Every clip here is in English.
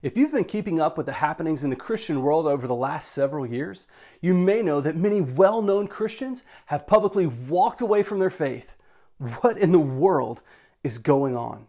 If you've been keeping up with the happenings in the Christian world over the last several years, you may know that many well-known Christians have publicly walked away from their faith. What in the world is going on?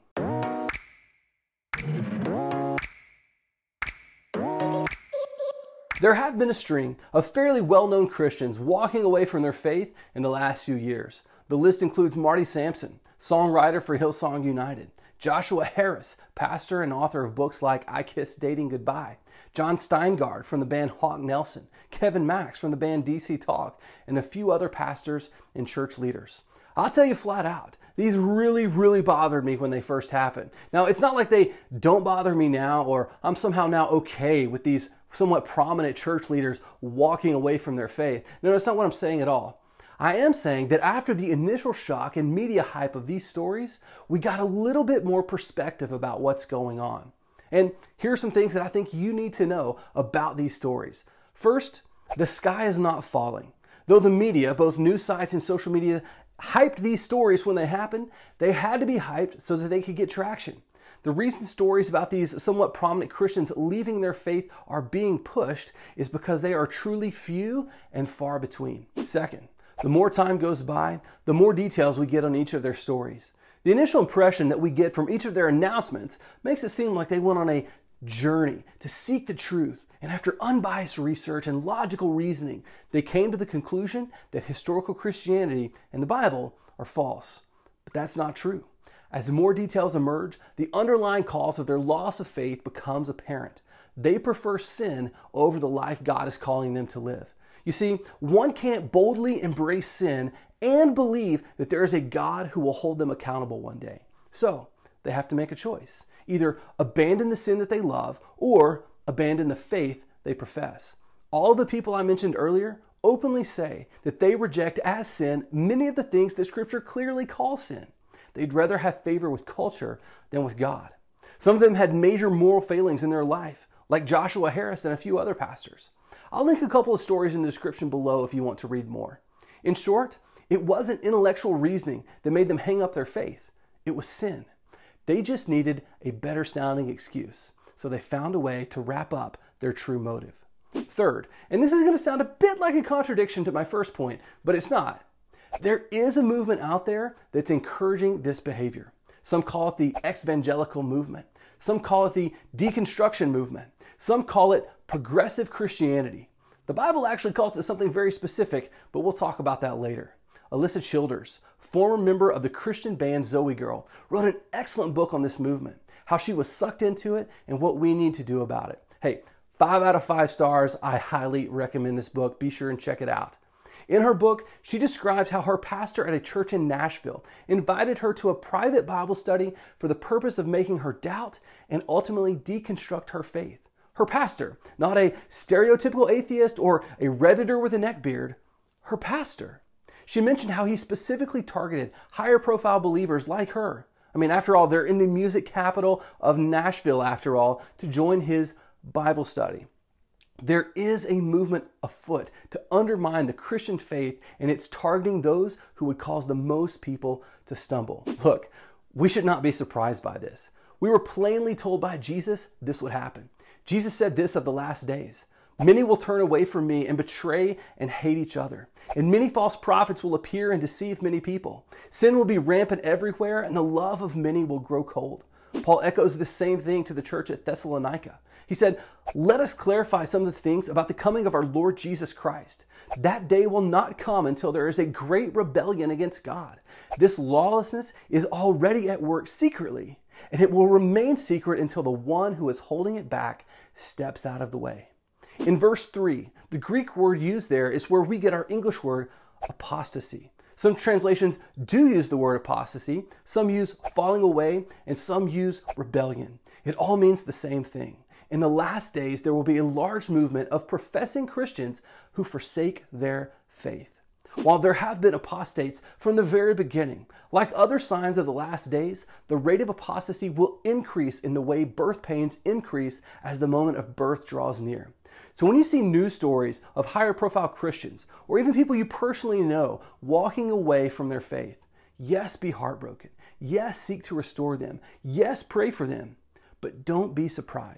There have been a string of fairly well-known Christians walking away from their faith in the last few years. The list includes Marty Sampson, songwriter for Hillsong United; Joshua Harris, pastor and author of books like I Kissed Dating Goodbye; John Steingard from the band Hawk Nelson; Kevin Max from the band DC Talk, and a few other pastors and church leaders. I'll tell you flat out, these really bothered me when they first happened. Now, it's not like they don't bother me now, or I'm somehow now okay with these somewhat prominent church leaders walking away from their faith. No, that's not what I'm saying at all. I am saying that after the initial shock and media hype of these stories, we got a little bit more perspective about what's going on. And here are some things that I think you need to know about these stories. First, the sky is not falling. Though the media, both news sites and social media, hyped these stories when they happened, they had to be hyped so that they could get traction. The reason stories about these somewhat prominent Christians leaving their faith are being pushed is because they are truly few and far between. Second, the more time goes by, the more details we get on each of their stories. The initial impression that we get from each of their announcements makes it seem like they went on a journey to seek the truth, and after unbiased research and logical reasoning, they came to the conclusion that historical Christianity and the Bible are false. But that's not true. As more details emerge, the underlying cause of their loss of faith becomes apparent. They prefer sin over the life God is calling them to live. You see, one can't boldly embrace sin and believe that there is a God who will hold them accountable one day. So, they have to make a choice. Either abandon the sin that they love or abandon the faith they profess. All the people I mentioned earlier openly say that they reject as sin many of the things that Scripture clearly calls sin. They'd rather have favor with culture than with God. Some of them had major moral failings in their life, like Joshua Harris and a few other pastors. I'll link a couple of stories in the description below if you want to read more. In short, it wasn't intellectual reasoning that made them hang up their faith. It was sin. They just needed a better sounding excuse, so they found a way to wrap up their true motive. Third, and this is going to sound a bit like a contradiction to my first point, but it's not. There is a movement out there that's encouraging this behavior. Some call it the evangelical movement. Some call it the deconstruction movement. Some call it progressive Christianity. The Bible actually calls it something very specific, but we'll talk about that later. Alyssa Childers, former member of the Christian band Zoe Girl, wrote an excellent book on this movement, how she was sucked into it and what we need to do about it. Hey, 5 out of 5 stars. I highly recommend this book. Be sure and check it out. In her book, she describes how her pastor at a church in Nashville invited her to a private Bible study for the purpose of making her doubt and ultimately deconstruct her faith. Her pastor, not a stereotypical atheist or a Redditor with a neckbeard, her pastor. She mentioned how he specifically targeted higher profile believers like her. I mean, after all, they're in the music capital of Nashville, after all, to join his Bible study. There is a movement afoot to undermine the Christian faith, and it's targeting those who would cause the most people to stumble. Look, we should not be surprised by this. We were plainly told by Jesus this would happen. Jesus said this of the last days: "Many will turn away from me and betray and hate each other. And many false prophets will appear and deceive many people. Sin will be rampant everywhere, and the love of many will grow cold." Paul echoes the same thing to the church at Thessalonica. He said, "Let us clarify some of the things about the coming of our Lord Jesus Christ. That day will not come until there is a great rebellion against God. This lawlessness is already at work secretly, and it will remain secret until the one who is holding it back steps out of the way." In verse 3, the Greek word used there is where we get our English word apostasy. Some translations do use the word apostasy, some use falling away, and some use rebellion. It all means the same thing. In the last days, there will be a large movement of professing Christians who forsake their faith. While there have been apostates from the very beginning, like other signs of the last days, the rate of apostasy will increase in the way birth pains increase as the moment of birth draws near. So when you see news stories of higher profile Christians, or even people you personally know, walking away from their faith, yes, be heartbroken. Yes, seek to restore them. Yes, pray for them. But don't be surprised.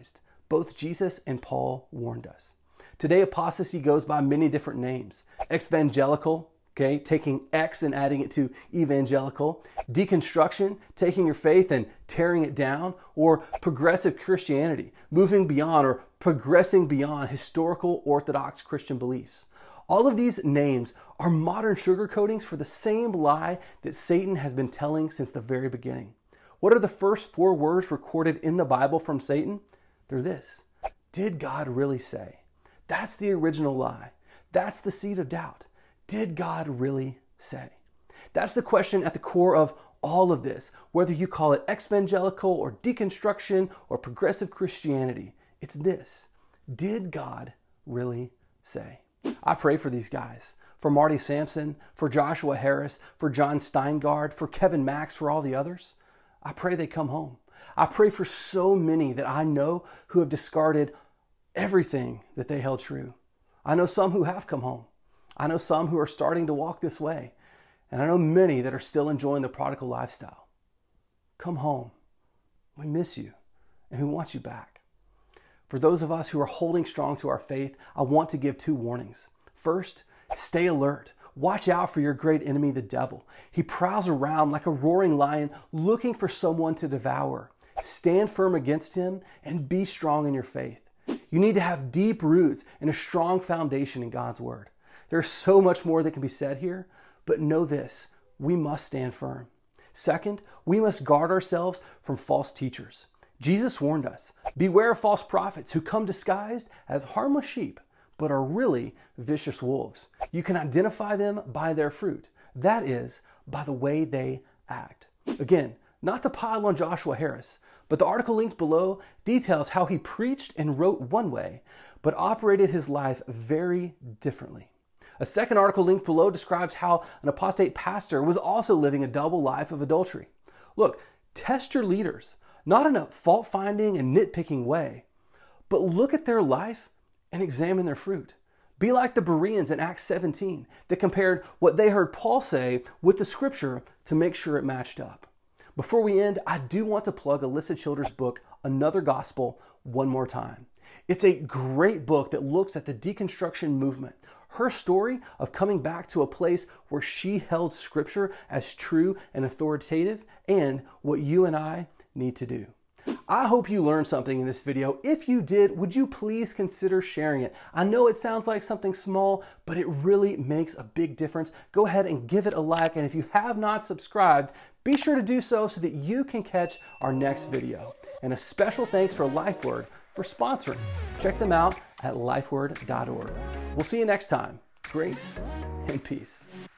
Both Jesus and Paul warned us. Today, apostasy goes by many different names. Exvangelical, okay, taking X and adding it to evangelical. Deconstruction, taking your faith and tearing it down. Or progressive Christianity, moving beyond or progressing beyond historical Orthodox Christian beliefs. All of these names are modern sugarcoatings for the same lie that Satan has been telling since the very beginning. What are the first 4 words recorded in the Bible from Satan? They're this: did God really say? That's the original lie. That's the seed of doubt. Did God really say? That's the question at the core of all of this, whether you call it exvangelical or deconstruction or progressive Christianity. It's this: did God really say? I pray for these guys, for Marty Sampson, for Joshua Harris, for John Steingard, for Kevin Max, for all the others. I pray they come home. I pray for so many that I know who have discarded everything that they held true. I know some who have come home. I know some who are starting to walk this way. And I know many that are still enjoying the prodigal lifestyle. Come home. We miss you, and we want you back. For those of us who are holding strong to our faith, I want to give 2 warnings. First, stay alert. Watch out for your great enemy, the devil. He prowls around like a roaring lion looking for someone to devour. Stand firm against him and be strong in your faith. You need to have deep roots and a strong foundation in God's word. There's so much more that can be said here, but know this: we must stand firm. Second, we must guard ourselves from false teachers. Jesus warned us, beware of false prophets who come disguised as harmless sheep, but are really vicious wolves. You can identify them by their fruit. That is, by the way they act. Again, not to pile on Joshua Harris, but the article linked below details how he preached and wrote one way, but operated his life very differently. A second article linked below describes how an apostate pastor was also living a double life of adultery. Look, test your leaders, not in a fault-finding and nitpicking way, but look at their life and examine their fruit. Be like the Bereans in Acts 17 that compared what they heard Paul say with the scripture to make sure it matched up. Before we end, I do want to plug Alyssa Childers' book, Another Gospel, one more time. It's a great book that looks at the deconstruction movement, her story of coming back to a place where she held scripture as true and authoritative, and what you and I need to do. I hope you learned something in this video. If you did, would you please consider sharing it? I know it sounds like something small, but it really makes a big difference. Go ahead and give it a like, and if you have not subscribed, be sure to do so that you can catch our next video. And a special thanks for LifeWord for sponsoring. Check them out at lifeword.org. We'll see you next time. Grace and peace.